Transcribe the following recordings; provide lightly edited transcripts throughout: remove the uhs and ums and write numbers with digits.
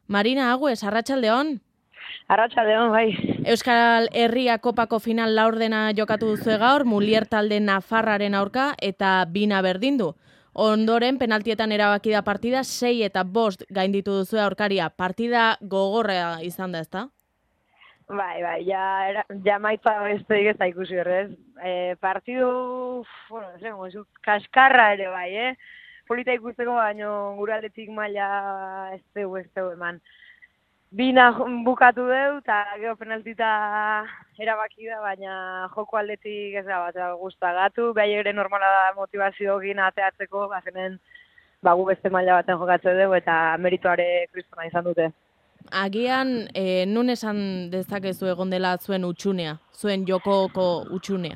Marina Agüez, arratsaldeon. Arratsaldeon, bai. Euskal Herria Kopako final laurdena jokatu duzue gaur, Mulier talde Nafarraren aurka eta bina berdindu. Ondoren, penaltietan erabaki da partida, 6 eta 5 gainditu duzue aurkaria. Partida gogorra izan da, ezta? Bai, ja maitza besteik ez da ikusi horrez. Partidu, bueno, ez kaskarra ere bai, Polita ikusteko, baino gure aldetik maila ez dugu eman. Bina bukatu deu, eta gero penaltita erabaki da, baina joko aldetik ez da bat gustagatu. Bai ere normala da motivazio egin ateatzeko, bazenen gu beste maila baten jokatzen dugu, eta merituare kristona izan dute. Agian, nun esan dezakezu egon dela zuen utxunea, zuen jokoko utxunea?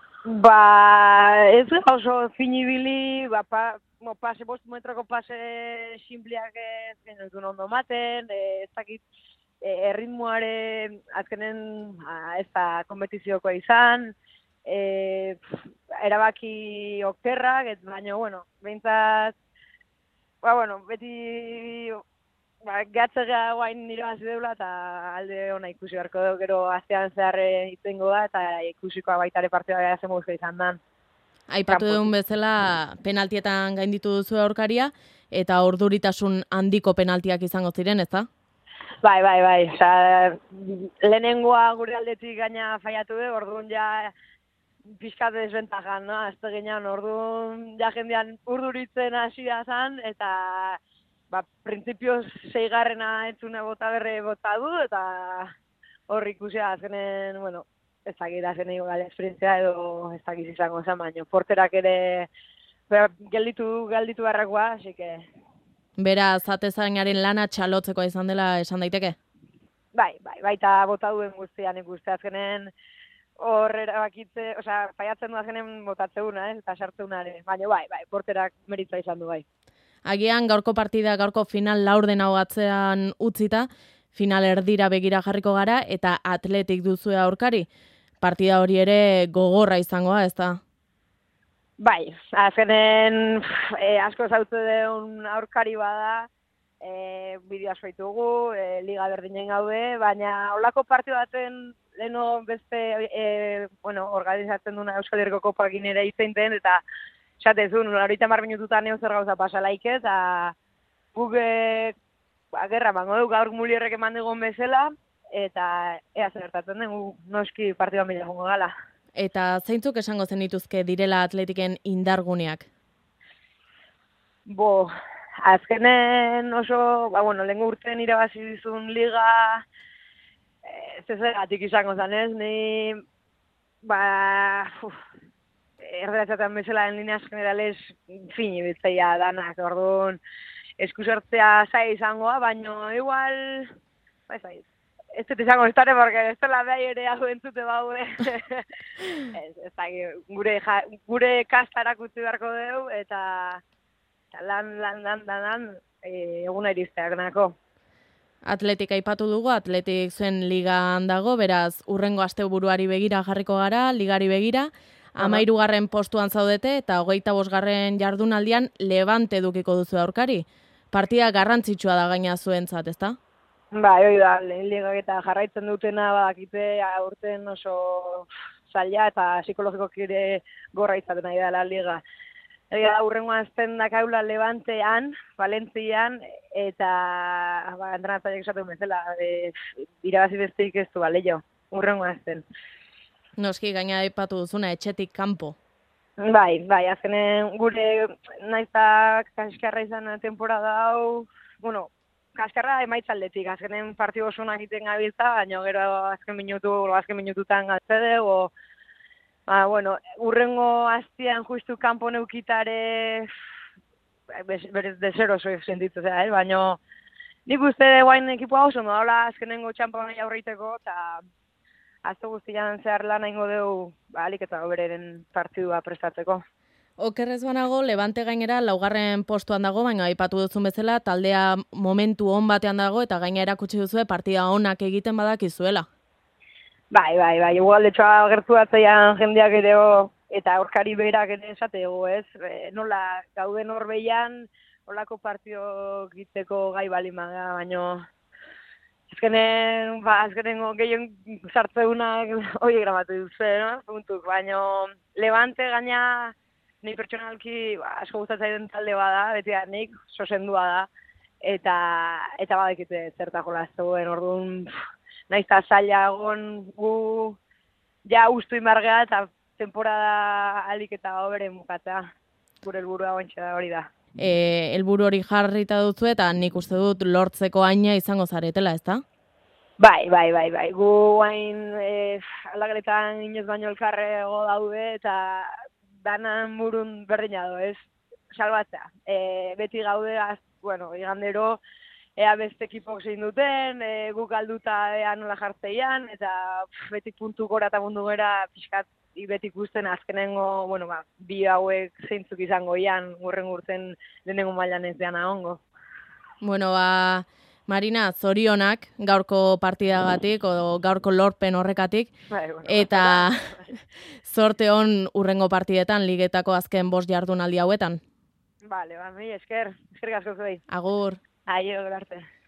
Ez oso finibili, pase, 5 metroko pase simpleak ez genetun ondo maten, ez dakit erritmoare azkenen ez da kompetiziokoa izan, erabaki okerrak, baina, behintzat, beti gatzega guain nire bazi deula eta alde hona ikusi beharko dugu, gero astean zeharre itengo da eta ikusikoa baitare partida gara zen muguzko izan dan. Aipatu duen bezala penaltietan gainditu duzu aurkaria eta orduritasun handiko penaltiak izango ziren, ezta? Bai. Osa, lehenengoa gure aldetik gaina faiatu du, orduan ja pixkat desbentajan, no? Azte ginean, orduan ja jendean urduritzen hasia zan, eta printzipioz 6. entzuna bota du, eta hor ikusia azkenen, ez dakit azkenen gale esperientzia edo ez dakit izango zen, baina porterak ere gelditu barrakoa, hasi que... Beraz, atezainaren lana txalotzeko izan dela esan daiteke? Bai, eta bota duen guztian ikuste azkenen hor erabakitze, faiatzen du azkenen botatzeuna, eta sartzeunare, baina bai, porterak meritza izan du bai. Agian gaurko partida, gaurko final laurden hau atzean utzita, final erdira begira jarriko gara eta Atletik duzue aurkari. Partida hori ere gogorra izangoa, ez da? Bai, azkenen asko zautze deun aurkari bada, bideo asko ditugu, liga berdinen gaude, baina holako partidu baten leheno beste organizatzen duna Euskal Herriko Kopakin ere izeinten, eta esatezun, 30 minututan zer gauza pasalaik, eta guk gerra mango du gaur Mulierrek eman dugun bezala, eta ea zertatzen den, noski partiduan bila jongo gala. Eta zeintzuk esango zenituzke direla Atletiken indarguneak? Azkenen oso, lehenko urtean irabazi dizun liga, ez egatik izango zanez, ni, erderatzaten bezala en lineas generales fini bitzeia danak, orduan eskusortzea zai izangoa, baina igual, ez dut izango estare, porque ez dela behi ere hau entzute baude. Gure kastarak utzi beharko dugu, eta lan, eguna irizteak nako. Atletik aipatu dugu, Atletik zuen ligan dago, beraz, urrengo asteburuari begira jarriko gara, ligari begira, 13. postuan zaudete, eta 25. jardunaldian Levante edukiko duzu aurkari. Partida garrantzitsua da gaina zuentzat, ezta? Bai, hori da, lehen ligak eta jarraitzen dutena badakite aurten oso zaila eta psikologikoak ere gorra izaten nahi dela liga. Urrengoa azten dakaula Levantean, Valentzian, eta entrenatzaileak esaten bezala, irabazi besteik ez du, jo, urrengoa azten. Noski, gaina aipatu duzuna, etxetik kanpo. Bai, azkenen gure naizta kaskarra izan temporada hau, kaskarra emaitzaldetik, azkenen partidu osonak egiten gabiltza, baina gero azken minututan galtze dugu, urrengo aztian justu kanpo neukitare berez desero sentitu zera, baina nik uste guain ekipua oso nola azkenengo txamponai aurreiteko, eta azte guztian zehar lan ingo dugu alik eta bereren partidua prestatzeko. Okerrez banago, Levante gainera 4. postuan dago, baina aipatu duzun bezala, taldea momentu on batean dago, eta gaina erakutsi duzue partida onak egiten badakizuela. Bai, igual detxoa gertu batzeian jendeak ere, eta aurkari berak ere esatego, ez? Nola, gauden horbeian, holako partio egiteko gai balima da, baina azkenengo gehien sartzeunak hori gramatu duzu, no? Puntuk, baina Levante gaina ni pertsonalki asko gustatzen den talde bada, beti da nik, sosendua da, eta badekite zertako lazuen, orduan, nahiz eta zaila egon gu ja ustu inbargea eta temporada alik eta hoberen bukatzea, gure helburua hori da. Helburu hori jarrita duzu eta nik uste dut lortzeko aina izango zaretela, ezta? Bai. Gu hain alagretan inoz baino elkarrego daude eta danan burun berdina do, ez? Salbatzea. Beti gaude, igandero, ea beste ekipok zein duten, guk alduta ea nola jartzeian, eta beti puntu gora eta mundu gera pixkat beti ikusten azkenengo, bi hauek zeintzuk izango ian, urren urten lehenengo mailan ez deana ongo. Marina, zorionak gaurko partidagatik, o gaurko lorpen horrekatik, eta zorte hon urrengo partidetan ligetako azken 5 jardunaldi hauetan. Bale, mi esker asko zuei. Agur. Aio, arte.